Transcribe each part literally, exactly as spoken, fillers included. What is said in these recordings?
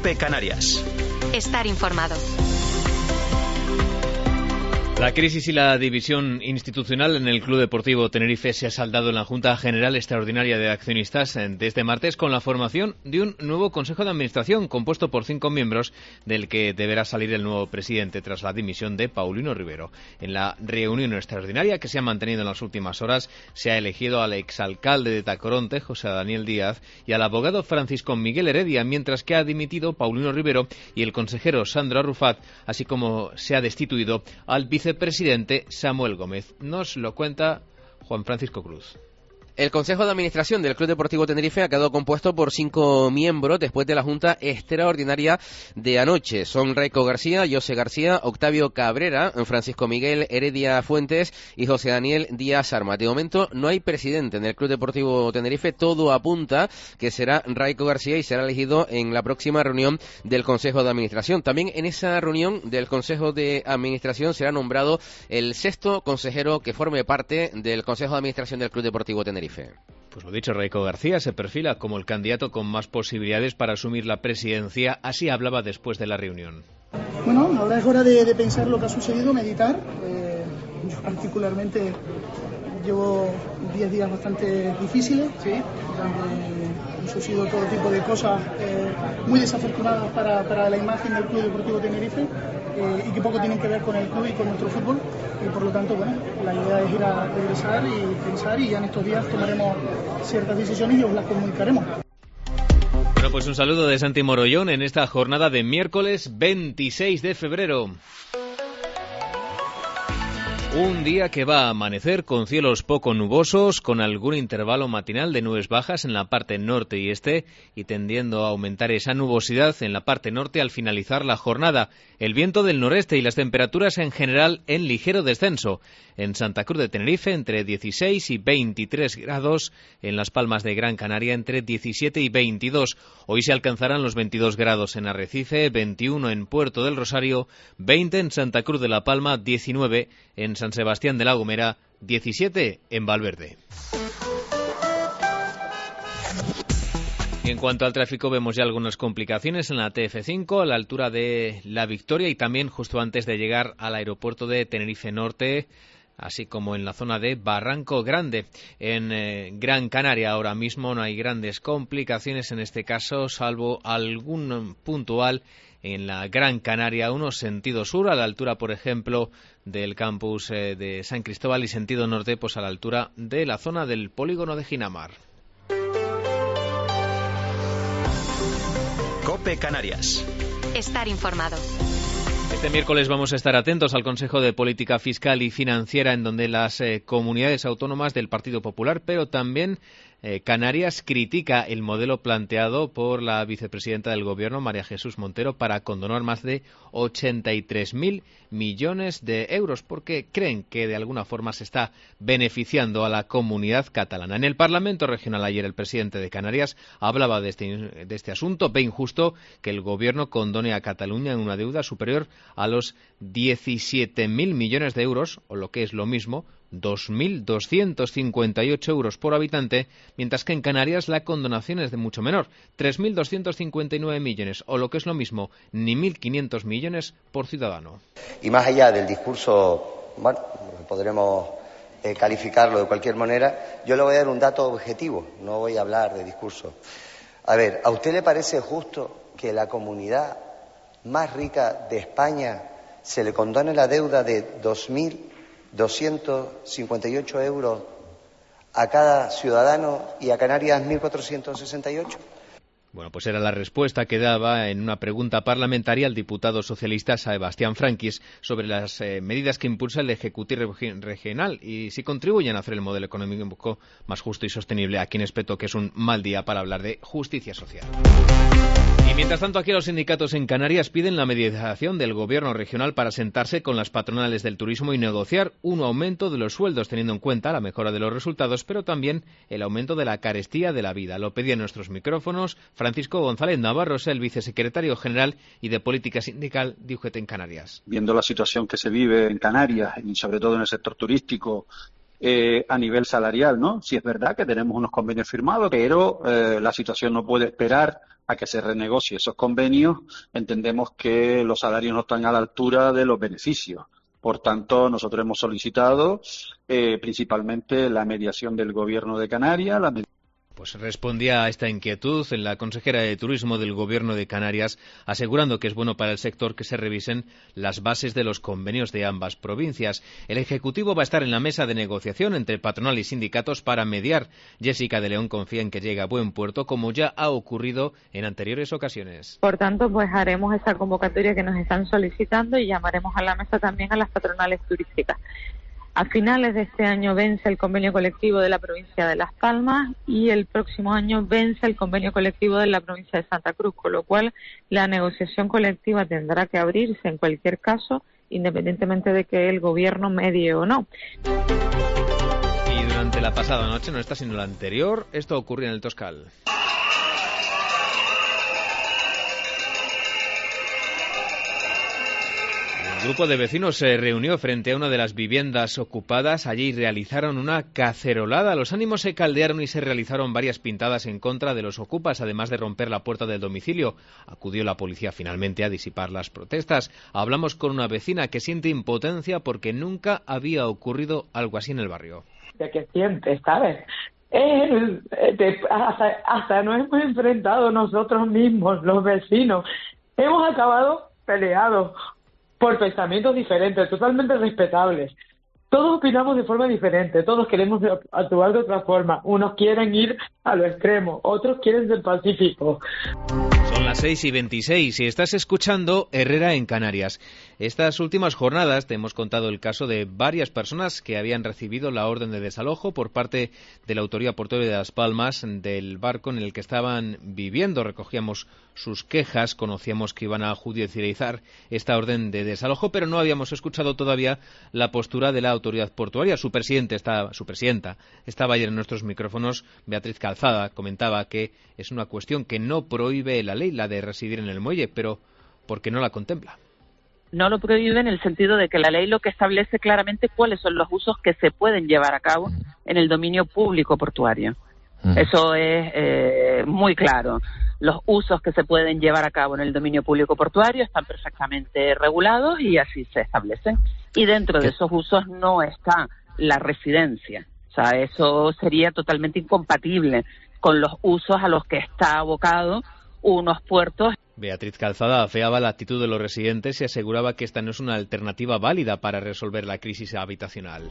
COPE Canarias. Estar informado. La crisis y la división institucional en el Club Deportivo Tenerife se ha saldado en la Junta General Extraordinaria de Accionistas de este martes con la formación de un nuevo Consejo de Administración compuesto por cinco miembros, del que deberá salir el nuevo presidente tras la dimisión de Paulino Rivero. En la reunión extraordinaria que se ha mantenido en las últimas horas se ha elegido al exalcalde de Tacoronte, José Daniel Díaz, y al abogado Francisco Miguel Heredia, mientras que ha dimitido Paulino Rivero y el consejero Sandro Arrufat, así como se ha destituido al vicepresidente Vicepresidente Samuel Gómez. Nos lo cuenta Juan Francisco Cruz. El Consejo de Administración del Club Deportivo Tenerife ha quedado compuesto por cinco miembros después de la Junta Extraordinaria de anoche. Son Raico García, José García, Octavio Cabrera, Francisco Miguel Heredia Fuentes y José Daniel Díaz Armas. De momento no hay presidente en el Club Deportivo Tenerife. Todo apunta que será Raico García y será elegido en la próxima reunión del Consejo de Administración. También en esa reunión del Consejo de Administración será nombrado el sexto consejero que forme parte del Consejo de Administración del Club Deportivo Tenerife. Pues lo dicho, Raico García se perfila como el candidato con más posibilidades para asumir la presidencia. Así hablaba después de la reunión. Bueno, ahora es hora de, de pensar lo que ha sucedido, meditar. Eh, yo particularmente llevo diez días bastante difíciles, ¿sí? Donde han sucedido todo tipo de cosas eh, muy desafortunadas para, para la imagen del Club Deportivo Tenerife eh, y que poco tienen que ver con el club y con nuestro fútbol. Y por lo tanto, bueno, la idea es ir a regresar y pensar, y ya en estos días tomaremos ciertas decisiones y os las comunicaremos. Bueno, pues un saludo de Santi Morollón en esta jornada de miércoles veintiséis de febrero. Un día que va a amanecer con cielos poco nubosos, con algún intervalo matinal de nubes bajas en la parte norte y este, y tendiendo a aumentar esa nubosidad en la parte norte al finalizar la jornada. El viento del noreste y las temperaturas en general en ligero descenso. En Santa Cruz de Tenerife entre dieciséis y veintitrés grados, en Las Palmas de Gran Canaria entre diecisiete y veintidós. Hoy se alcanzarán los veintidós grados en Arrecife, veintiuno en Puerto del Rosario, veinte en Santa Cruz de la Palma, diecinueve en San Sebastián de la Gomera, diecisiete en Valverde. Y en cuanto al tráfico, vemos ya algunas complicaciones en la T F cinco a la altura de La Victoria y también justo antes de llegar al aeropuerto de Tenerife Norte, así como en la zona de Barranco Grande. En eh, Gran Canaria ahora mismo no hay grandes complicaciones en este caso, salvo algún puntual en la Gran Canaria, unos sentido sur, a la altura, por ejemplo, del campus eh, de San Cristóbal, y sentido norte, pues a la altura de la zona del polígono de Ginamar. COPE Canarias. Estar informado. Este miércoles vamos a estar atentos al Consejo de Política Fiscal y Financiera, en donde las eh, comunidades autónomas del Partido Popular, pero también eh, Canarias, critica el modelo planteado por la vicepresidenta del Gobierno, María Jesús Montero, para condonar más de ochenta y tres mil millones de euros, porque creen que de alguna forma se está beneficiando a la comunidad catalana. En el Parlamento Regional ayer el presidente de Canarias hablaba de este, de este asunto. Ve injusto que el Gobierno condone a Cataluña en una deuda superior a los diecisiete mil millones de euros, o lo que es lo mismo, dos mil doscientos cincuenta y ocho euros por habitante, mientras que en Canarias la condonación es de mucho menor, tres mil doscientos cincuenta y nueve millones, o lo que es lo mismo, ni mil quinientos millones por ciudadano. Y más allá del discurso, bueno, podremos eh, calificarlo de cualquier manera, yo le voy a dar un dato objetivo, no voy a hablar de discurso. A ver, ¿a usted le parece justo que la comunidad más rica de España se le condone la deuda de dos mil doscientos cincuenta y ocho euros a cada ciudadano y a Canarias mil cuatrocientos sesenta y ocho? Bueno, pues era la respuesta que daba en una pregunta parlamentaria el diputado socialista Sebastián Franquis sobre las eh, medidas que impulsa el Ejecutivo Regional y si contribuyen a hacer el modelo económico más justo y sostenible. Aquí en Espeto, que es un mal día para hablar de justicia social. Y mientras tanto, aquí los sindicatos en Canarias piden la mediación del Gobierno regional para sentarse con las patronales del turismo y negociar un aumento de los sueldos, teniendo en cuenta la mejora de los resultados, pero también el aumento de la carestía de la vida. Lo pedía en nuestros micrófonos Francisco González Navarro, el vicesecretario general y de Política Sindical de U G T en Canarias. Viendo la situación que se vive en Canarias y sobre todo en el sector turístico eh, a nivel salarial, ¿no? Sí es verdad que tenemos unos convenios firmados, pero eh, la situación no puede esperar a que se renegocie esos convenios. Entendemos que los salarios no están a la altura de los beneficios. Por tanto, nosotros hemos solicitado eh, principalmente la mediación del Gobierno de Canarias, la med- Pues respondía a esta inquietud en la consejera de Turismo del Gobierno de Canarias, asegurando que es bueno para el sector que se revisen las bases de los convenios de ambas provincias. El Ejecutivo va a estar en la mesa de negociación entre patronal y sindicatos para mediar. Jessica de León confía en que llegue a buen puerto, como ya ha ocurrido en anteriores ocasiones. Por tanto, pues haremos esa convocatoria que nos están solicitando y llamaremos a la mesa también a las patronales turísticas. A finales de este año vence el convenio colectivo de la provincia de Las Palmas y el próximo año vence el convenio colectivo de la provincia de Santa Cruz, con lo cual la negociación colectiva tendrá que abrirse en cualquier caso, independientemente de que el gobierno medie o no. Y durante la pasada noche, no esta sino la anterior, esto ocurrió en el Toscal. Un grupo de vecinos se reunió frente a una de las viviendas ocupadas. Allí realizaron una cacerolada. Los ánimos se caldearon y se realizaron varias pintadas en contra de los ocupas, además de romper la puerta del domicilio. Acudió la policía finalmente a disipar las protestas. Hablamos con una vecina que siente impotencia porque nunca había ocurrido algo así en el barrio. ¿De qué sientes, sabes? Eh, de, hasta, hasta nos hemos enfrentado nosotros mismos, los vecinos. Hemos acabado peleados por pensamientos diferentes, totalmente respetables. Todos opinamos de forma diferente, todos queremos actuar de otra forma. Unos quieren ir a lo extremo, otros quieren ser pacíficos. Son las seis y veintiséis y estás escuchando Herrera en Canarias. Estas últimas jornadas te hemos contado el caso de varias personas que habían recibido la orden de desalojo por parte de la Autoridad Portuaria de Las Palmas del barco en el que estaban viviendo. Recogíamos sus quejas, conocíamos que iban a judicializar esta orden de desalojo, pero no habíamos escuchado todavía la postura de la Autoridad Portuaria. Su presidente está, su presidenta estaba ayer en nuestros micrófonos. Beatriz Calzada comentaba que es una cuestión que no prohíbe la ley, la de residir en el muelle, pero porque no la contempla. No lo prohíbe en el sentido de que la ley lo que establece claramente cuáles son los usos que se pueden llevar a cabo en el dominio público portuario. Mm. Eso es eh, muy claro. Los usos que se pueden llevar a cabo en el dominio público portuario están perfectamente regulados y así se establecen. Y dentro de esos usos no está la residencia. O sea, eso sería totalmente incompatible con los usos a los que está abocado unos puertos. Beatriz Calzada afeaba la actitud de los residentes y aseguraba que esta no es una alternativa válida para resolver la crisis habitacional.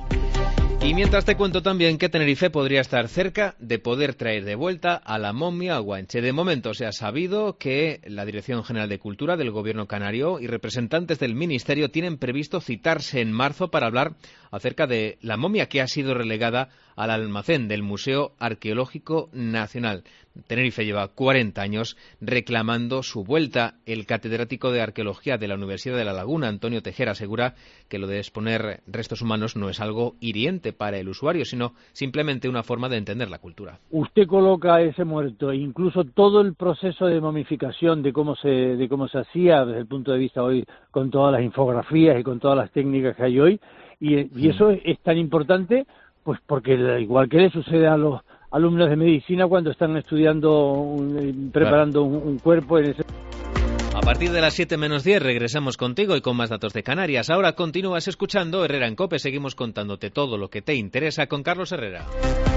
Y mientras te cuento también que Tenerife podría estar cerca de poder traer de vuelta a la momia Guanche. De momento se ha sabido que la Dirección General de Cultura del Gobierno canario y representantes del Ministerio tienen previsto citarse en marzo para hablar acerca de la momia que ha sido relegada al almacén del Museo Arqueológico Nacional. Tenerife lleva cuarenta años reclamando su vuelta. El catedrático de Arqueología de la Universidad de La Laguna, Antonio Tejera, asegura que lo de exponer restos humanos no es algo hiriente para el usuario, sino simplemente una forma de entender la cultura. Usted coloca ese muerto e incluso todo el proceso de momificación de cómo se de cómo se hacía desde el punto de vista hoy con todas las infografías y con todas las técnicas que hay hoy, y, y eso es, es tan importante pues porque igual que le sucede a los alumnos de medicina cuando están estudiando, un, preparando claro. un, un cuerpo en ese... A partir de las siete menos diez regresamos contigo y con más datos de Canarias. Ahora continúas escuchando Herrera en COPE. Seguimos contándote todo lo que te interesa con Carlos Herrera.